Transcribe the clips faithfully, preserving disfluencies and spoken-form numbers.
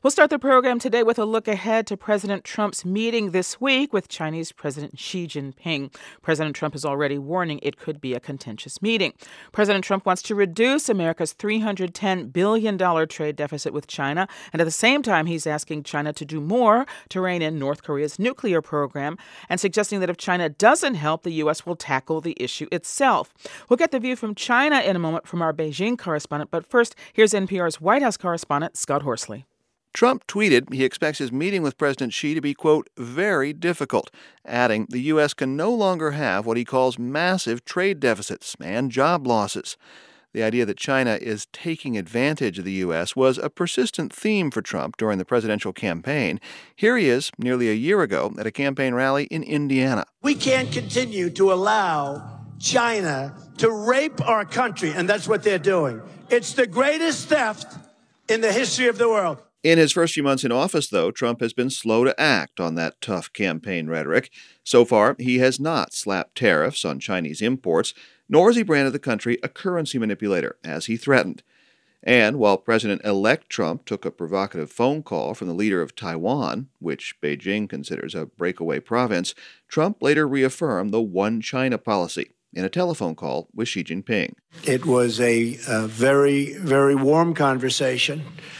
We'll start the program today with a look ahead to President Trump's meeting this week with Chinese President Xi Jinping. President Trump is already warning it could be a contentious meeting. President Trump wants to reduce America's three hundred ten billion dollars trade deficit with China, and at the same time, he's asking China to do more to rein in North Korea's nuclear program and suggesting that if China doesn't help, the U S will tackle the issue itself. We'll get the view from China in a moment from our Beijing correspondent, but first, here's N P R's White House correspondent, Scott Horsley. Trump tweeted he expects his meeting with President Xi to be, quote, very difficult, adding the U S can no longer have what he calls massive trade deficits and job losses. The idea that China is taking advantage of the U S was a persistent theme for Trump during the presidential campaign. Here he is, nearly a year ago, at a campaign rally in Indiana. We can't continue to allow China to rape our country, and that's what they're doing. It's the greatest theft in the history of the world. In his first few months in office, though, Trump has been slow to act on that tough campaign rhetoric. So far, he has not slapped tariffs on Chinese imports, nor has he branded the country a currency manipulator, as he threatened. And while President-elect Trump took a provocative phone call from the leader of Taiwan, which Beijing considers a breakaway province, Trump later reaffirmed the One China policy in a telephone call with Xi Jinping. It was a, a very, very warm conversation.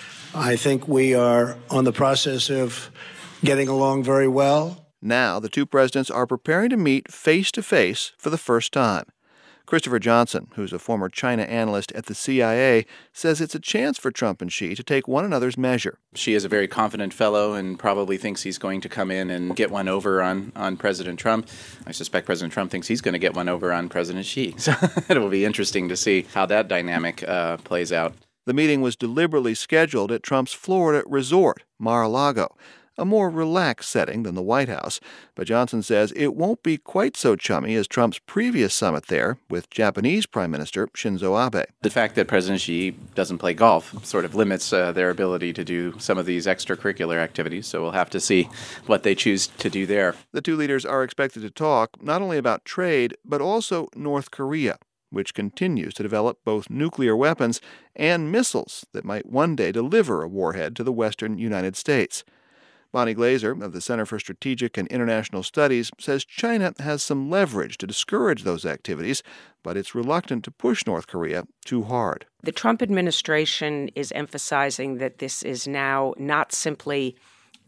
I think we are on the process of getting along very well. Now, the two presidents are preparing to meet face-to-face for the first time. Christopher Johnson, who's a former China analyst at the C I A, says it's a chance for Trump and Xi to take one another's measure. Xi is a very confident fellow and probably thinks he's going to come in and get one over on, on President Trump. I suspect President Trump thinks he's going to get one over on President Xi. So it will be interesting to see how that dynamic uh, plays out. The meeting was deliberately scheduled at Trump's Florida resort, Mar-a-Lago, a more relaxed setting than the White House. But Johnson says it won't be quite so chummy as Trump's previous summit there with Japanese Prime Minister Shinzo Abe. The fact that President Xi doesn't play golf sort of limits uh, their ability to do some of these extracurricular activities, so we'll have to see what they choose to do there. The two leaders are expected to talk not only about trade, but also North Korea, which continues to develop both nuclear weapons and missiles that might one day deliver a warhead to the western United States. Bonnie Glaser of the Center for Strategic and International Studies says China has some leverage to discourage those activities, but it's reluctant to push North Korea too hard. The Trump administration is emphasizing that this is now not simply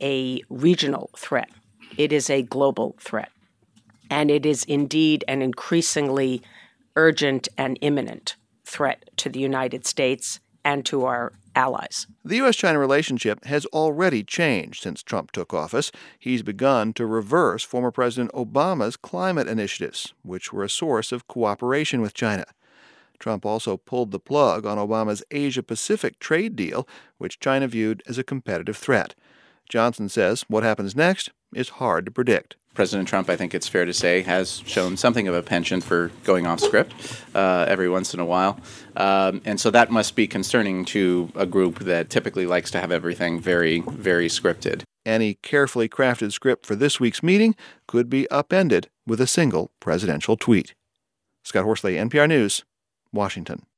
a regional threat. It is a global threat. And it is indeed an increasingly urgent and imminent threat to the United States and to our allies. The U S China relationship has already changed since Trump took office. He's begun to reverse former President Obama's climate initiatives, which were a source of cooperation with China. Trump also pulled the plug on Obama's Asia-Pacific trade deal, which China viewed as a competitive threat. Johnson says what happens next is hard to predict. President Trump, I think it's fair to say, has shown something of a penchant for going off script uh, every once in a while. Um, and so that must be concerning to a group that typically likes to have everything very, very scripted. Any carefully crafted script for this week's meeting could be upended with a single presidential tweet. Scott Horsley, N P R News, Washington.